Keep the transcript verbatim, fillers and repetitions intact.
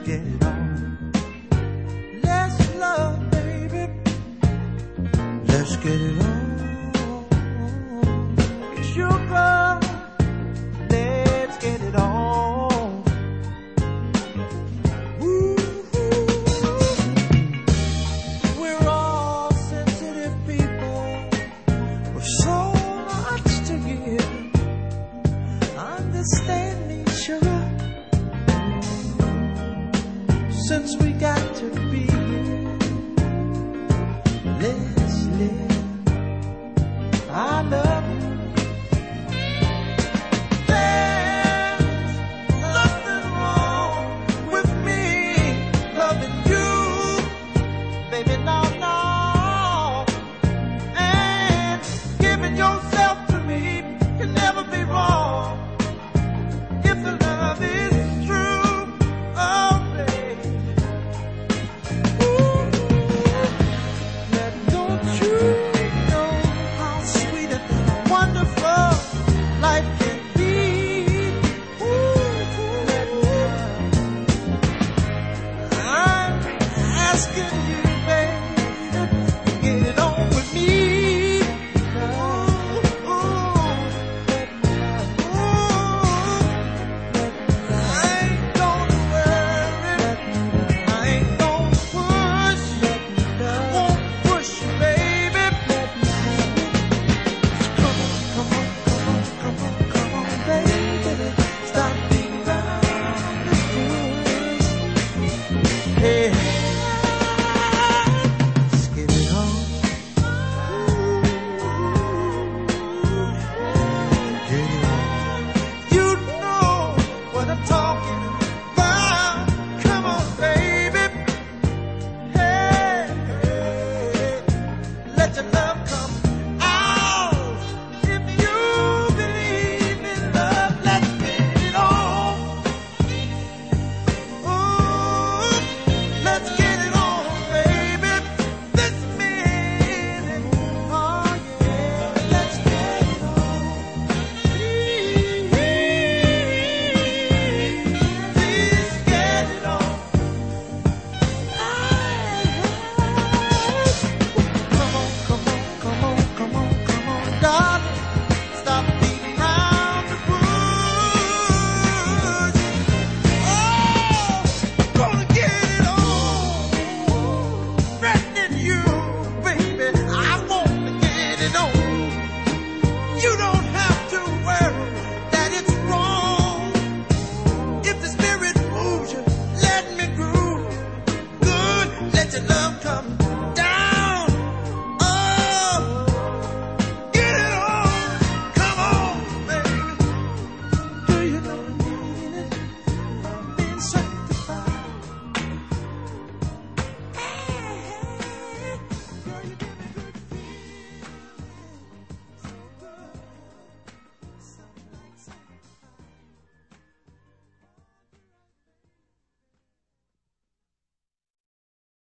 get it on. Let's love, baby. Let's get it on. Sugar, let's get it on. Ooh, we're all sensitive people with so much to give. Understand me, sugar. Since we got to be here, let's live. I love you. There's nothing wrong with me loving you, baby, no, no. And giving yourself to me can never be wrong if the love is true. Oh, baby. Ooh, now don't you know how sweet and wonderful life can be? Ooh, I'm asking you, baby, to get it on with me. Ooh, ooh, ooh. I ain't gonna worry, I ain't gonna push, won't push you, baby. Come on, come on, come on, come on, come on, baby. Stop beating around the bush. Hey, let's get it on. Get it on. You know what I'm talking about. Come on, baby. Hey, hey, let your love come out. If you believe in love, let's get it on. Ooh, let's get it on, baby. This minute, oh yeah, let's get it on. Please, please get it on. Come on, come on, come on, come on, come on, darling. Stop beating around the bush. Oh, gonna get it on. Threatening you, baby. I want to get it on. You don't have to worry that it's wrong. If the spirit moves you, let me groove. Good, let your love come